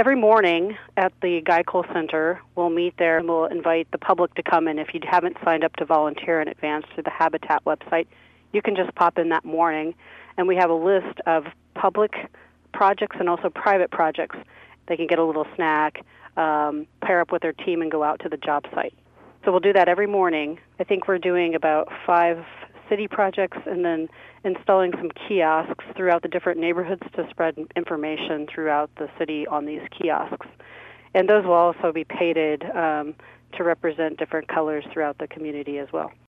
every morning at the Geickel Center, we'll meet there and we'll invite the public to come in. If you haven't signed up to volunteer in advance through the Habitat website, you can just pop in that morning, and we have a list of public projects and also private projects. They can get a little snack, pair up with their team, and go out to the job site. So we'll do that every morning. I think we're doing about 5 city projects and then installing some kiosks throughout the different neighborhoods to spread information throughout the city on these kiosks. And those will also be painted to represent different colors throughout the community as well.